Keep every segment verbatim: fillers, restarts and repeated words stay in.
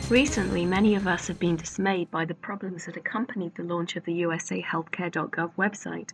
Recently, many of us have been dismayed by the problems that accompanied the launch of the U S A healthcare dot gov website.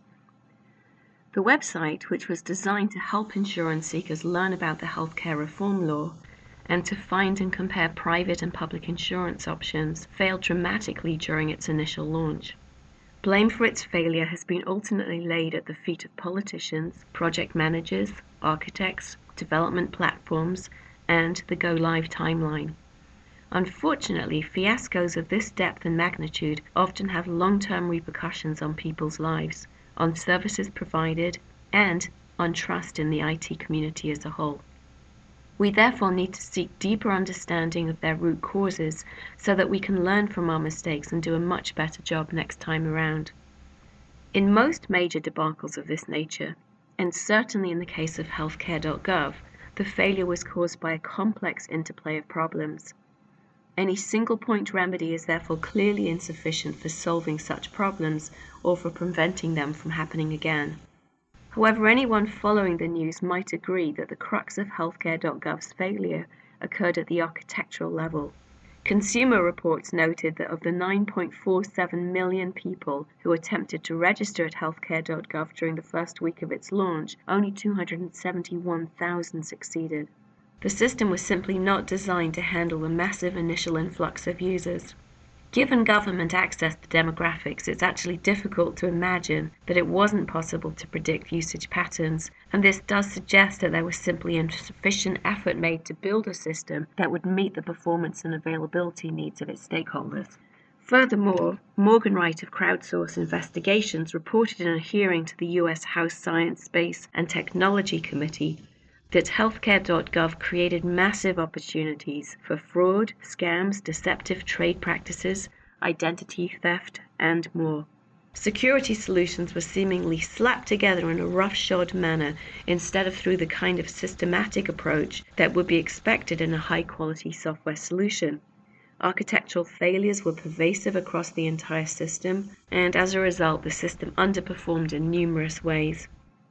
The website, which was designed to help insurance seekers learn about the healthcare reform law and to find and compare private and public insurance options, failed dramatically during its initial launch. Blame for its failure has been ultimately laid at the feet of politicians, project managers, architects, development platforms, and the go-live timeline. Unfortunately, fiascos of this depth and magnitude often have long-term repercussions on people's lives, on services provided, and on trust in the I T community as a whole. We therefore need to seek deeper understanding of their root causes so that we can learn from our mistakes and do a much better job next time around. In most major debacles of this nature, and certainly in the case of healthcare dot gov, the failure was caused by a complex interplay of problems. Any single-point remedy is therefore clearly insufficient for solving such problems or for preventing them from happening again. However, anyone following the news might agree that the crux of healthcare dot gov's failure occurred at the architectural level. Consumer Reports noted that of the nine point four seven million people who attempted to register at healthcare dot gov during the first week of its launch, only two hundred seventy-one thousand succeeded. The system was simply not designed to handle the massive initial influx of users. Given government access to demographics, it's actually difficult to imagine that it wasn't possible to predict usage patterns, and this does suggest that there was simply insufficient effort made to build a system that would meet the performance and availability needs of its stakeholders. Furthermore, Morgan Wright of Crowdsource Investigations reported in a hearing to the U S House Science, Space and Technology Committee that healthcare dot gov created massive opportunities for fraud, scams, deceptive trade practices, identity theft, and more. Security solutions were seemingly slapped together in a roughshod manner instead of through the kind of systematic approach that would be expected in a high-quality software solution. Architectural failures were pervasive across the entire system, and as a result, the system underperformed in numerous ways.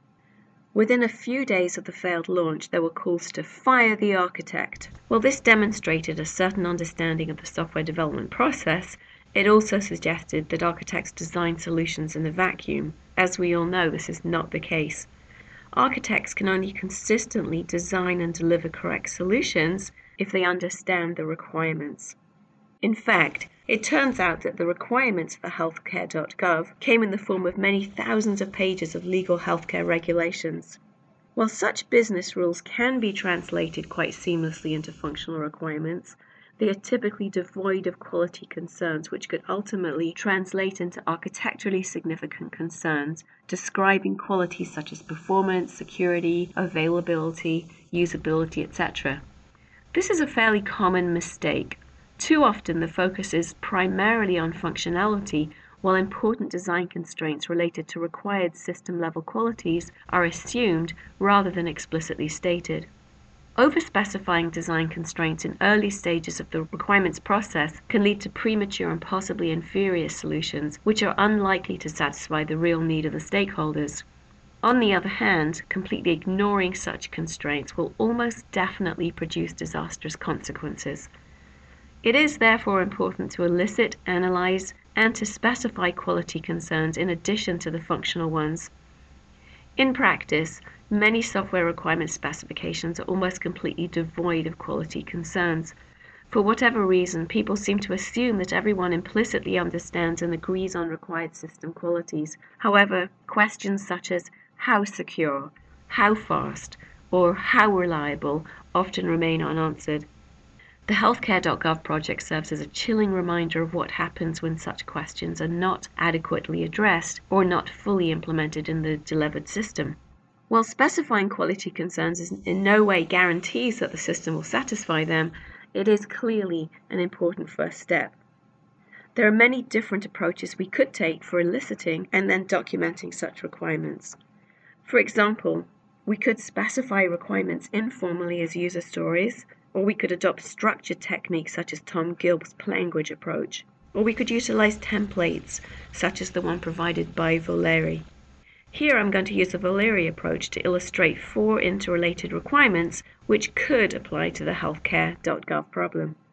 Within a few days of the failed launch, there were calls to fire the architect. While this demonstrated a certain understanding of the software development process, it also suggested that architects design solutions in a vacuum. As we all know, this is not the case. Architects can only consistently design and deliver correct solutions if they understand the requirements. In fact, it turns out that the requirements for healthcare dot gov came in the form of many thousands of pages of legal healthcare regulations. While such business rules can be translated quite seamlessly into functional requirements, they are typically devoid of quality concerns which could ultimately translate into architecturally significant concerns, describing qualities such as performance, security, availability, usability, et cetera. This is a fairly common mistake. Too often the focus is primarily on functionality, while important design constraints related to required system-level qualities are assumed rather than explicitly stated. Overspecifying design constraints in early stages of the requirements process can lead to premature and possibly inferior solutions, which are unlikely to satisfy the real need of the stakeholders. On the other hand, completely ignoring such constraints will almost definitely produce disastrous consequences. It is therefore important to elicit, analyze, and to specify quality concerns in addition to the functional ones. In practice, many software requirement specifications are almost completely devoid of quality concerns. For whatever reason, people seem to assume that everyone implicitly understands and agrees on required system qualities. However, questions such as how secure, how fast, or how reliable often remain unanswered. The healthcare dot gov project serves as a chilling reminder of what happens when such questions are not adequately addressed or not fully implemented in the delivered system. While specifying quality concerns is in no way guarantees that the system will satisfy them, it is clearly an important first step. There are many different approaches we could take for eliciting and then documenting such requirements. For example, we could specify requirements informally as user stories, or we could adopt structured techniques such as Tom Gilb's language approach, or we could utilize templates such as the one provided by Voleri. Here I'm going to use the Voleri approach to illustrate four interrelated requirements which could apply to the healthcare dot gov problem.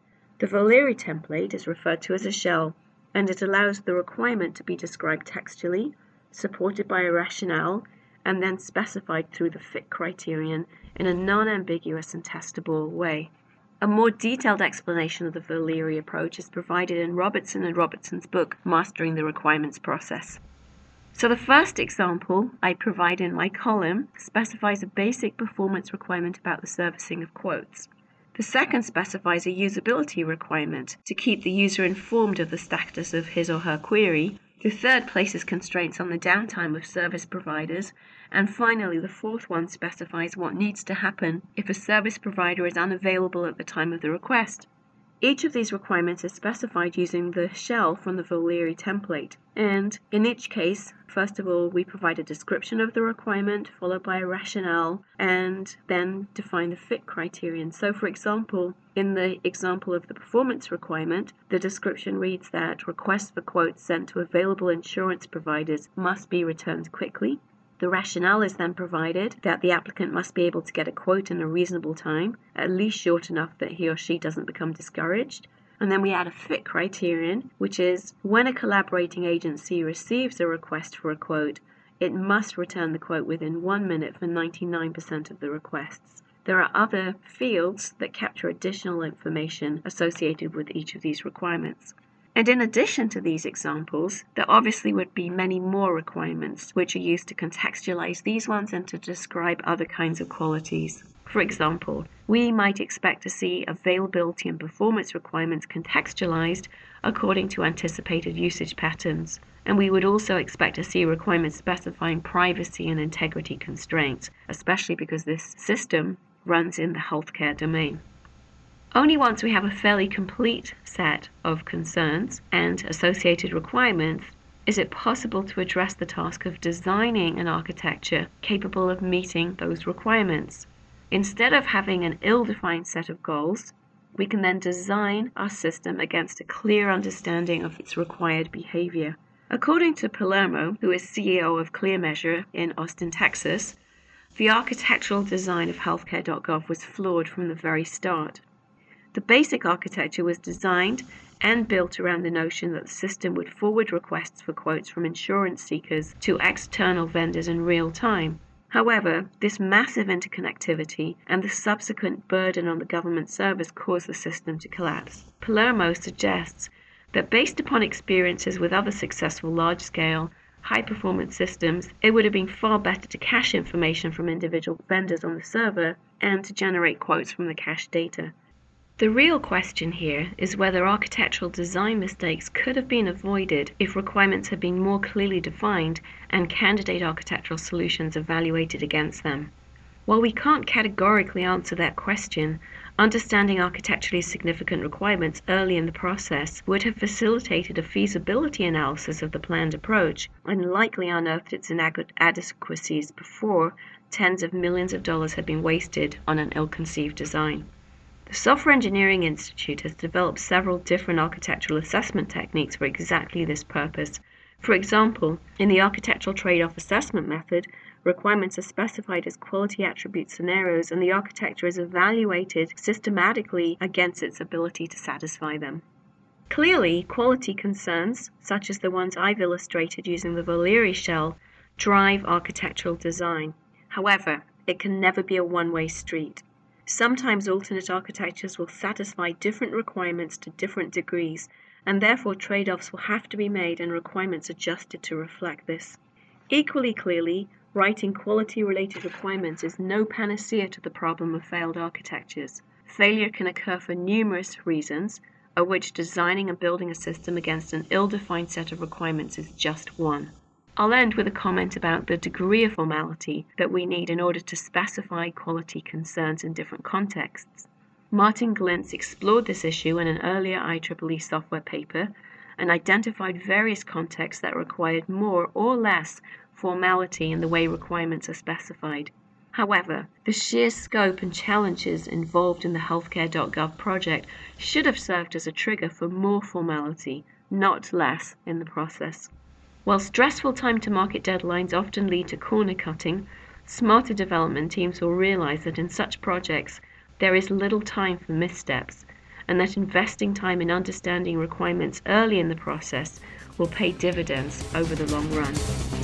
The Voliere template is referred to as a shell, and it allows the requirement to be described textually, supported by a rationale, and then specified through the fit criterion in a non-ambiguous and testable way. A more detailed explanation of the Voliere approach is provided in Robertson and Robertson's book, Mastering the Requirements Process. So the first example I provide in my column specifies a basic performance requirement about the servicing of quotes. The second specifies a usability requirement to keep the user informed of the status of his or her query. The third places constraints on the downtime of service providers. And finally, the fourth one specifies what needs to happen if a service provider is unavailable at the time of the request. Each of these requirements is specified using the shell from the Voliere template. And in each case, first of all, we provide a description of the requirement, followed by a rationale, and then define the fit criterion. So, for example, in the example of the performance requirement, the description reads that requests for quotes sent to available insurance providers must be returned quickly. The rationale is then provided that the applicant must be able to get a quote in a reasonable time, at least short enough that he or she doesn't become discouraged. And then we add a fit criterion, which is when a collaborating agency receives a request for a quote, it must return the quote within one minute for ninety-nine percent of the requests. There are other fields that capture additional information associated with each of these requirements. And in addition to these examples, there obviously would be many more requirements which are used to contextualize these ones and to describe other kinds of qualities. For example, we might expect to see availability and performance requirements contextualized according to anticipated usage patterns. And we would also expect to see requirements specifying privacy and integrity constraints, especially because this system runs in the healthcare domain. Only once we have a fairly complete set of concerns and associated requirements is it possible to address the task of designing an architecture capable of meeting those requirements. Instead of having an ill-defined set of goals, we can then design our system against a clear understanding of its required behavior. According to Palermo, who is C E O of ClearMeasure in Austin, Texas, the architectural design of healthcare dot gov was flawed from the very start. The basic architecture was designed and built around the notion that the system would forward requests for quotes from insurance seekers to external vendors in real time. However, this massive interconnectivity and the subsequent burden on the government servers caused the system to collapse. Palermo suggests that based upon experiences with other successful large-scale, high-performance systems, it would have been far better to cache information from individual vendors on the server and to generate quotes from the cached data. The real question here is whether architectural design mistakes could have been avoided if requirements had been more clearly defined and candidate architectural solutions evaluated against them. While we can't categorically answer that question, understanding architecturally significant requirements early in the process would have facilitated a feasibility analysis of the planned approach and likely unearthed its inadequacies before tens of millions of dollars had been wasted on an ill-conceived design. The Software Engineering Institute has developed several different architectural assessment techniques for exactly this purpose. For example, in the architectural trade-off assessment method, requirements are specified as quality attribute scenarios and the architecture is evaluated systematically against its ability to satisfy them. Clearly, quality concerns, such as the ones I've illustrated using the Voliere shell, drive architectural design. However, it can never be a one-way street. Sometimes alternate architectures will satisfy different requirements to different degrees, and therefore trade-offs will have to be made and requirements adjusted to reflect this. Equally clearly, writing quality-related requirements is no panacea to the problem of failed architectures. Failure can occur for numerous reasons, of which designing and building a system against an ill-defined set of requirements is just one. I'll end with a comment about the degree of formality that we need in order to specify quality concerns in different contexts. Martin Glintz explored this issue in an earlier I triple E software paper and identified various contexts that required more or less formality in the way requirements are specified. However, the sheer scope and challenges involved in the healthcare dot gov project should have served as a trigger for more formality, not less, in the process. While stressful time-to-market deadlines often lead to corner-cutting, smarter development teams will realize that in such projects there is little time for missteps, and that investing time in understanding requirements early in the process will pay dividends over the long run.